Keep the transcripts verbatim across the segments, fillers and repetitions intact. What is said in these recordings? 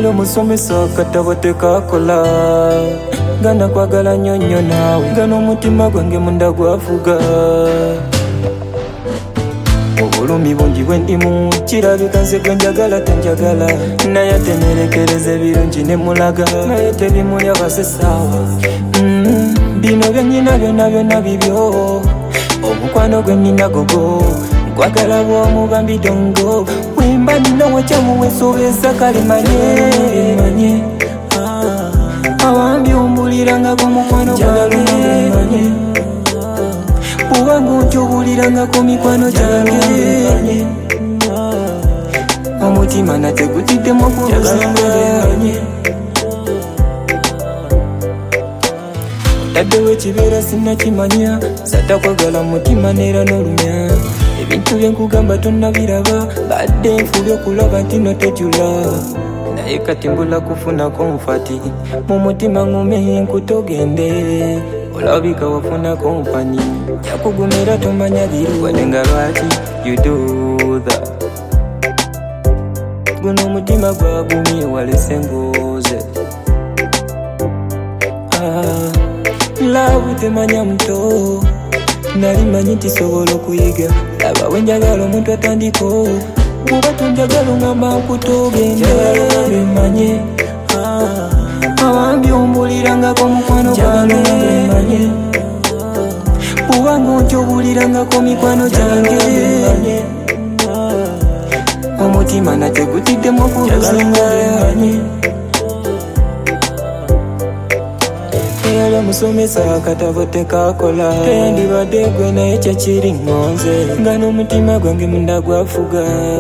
Eyali omusomesa akatabo tekakola gana kwagala nnyo nnyo naawe gana omutima gwange munda gwafuga obulumi bungi bwe ndimu kirabika nze gwe njagala tenjagala naye atenerekereza ebirungi ne mulaga naye tebimuli abasesaawa mm, bino byennyina byonna byonna bibyo omukwano gwe nnina gogo nkwagala bw'omuba mbidongo wemba nina wakyamuwesobeza kalimanye awambi ombulirangako mukwano gwange kubanga onkyobulirangako mikwano gyange omutima nate gutiddemu okuluzinge taddewo ekibeera sinnakimanya satakwagala mutima neera n'olumya ebintu byenkugamba tonnabiraba badde nfubye okulaba nti notojula naye kati mbula kufunako nfati mu mutima ngume nkutogende olabika wafuna kompani yakugumira tomanya biruwadenga lwaki you do that guno omutima gwagumye walese ngoze ah, love temanya muto nali manyi nti sobola okuyiga laba wenjagala omuntu atandiko kuba tonjagala ongamba nkutogende bemanye awambi ombulirangako mukwano gwange kubanga onkyobulirangako mikwano gyange omutima nate gutiddemu okuluzinga eyali omusomesa akatabo tekakola teyandibadde gwe naye kyekiri ngonze nga n'omutima gwange munda gwafuga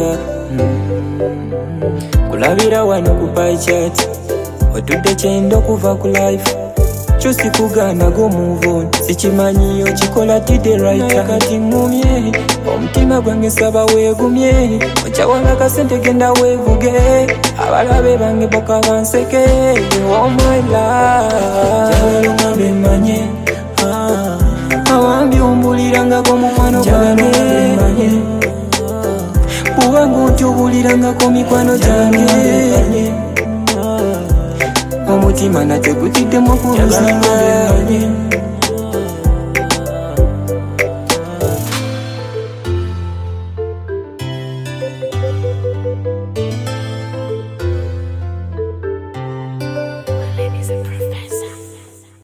kulabira wano ku paychat otudde kyenda okuva ku life kyo sikugaana go move on sikimanyi okikola tidde right kati ngumye omutima gwange saba weegumye okyawanga kasente genda weevuge abalabe bange boka banseke oh my love bemanye awambi ombulirangako mukwano gwange kubanga onkyobulirangako mikwano gyange omutima nate gutiddemu okuluzinga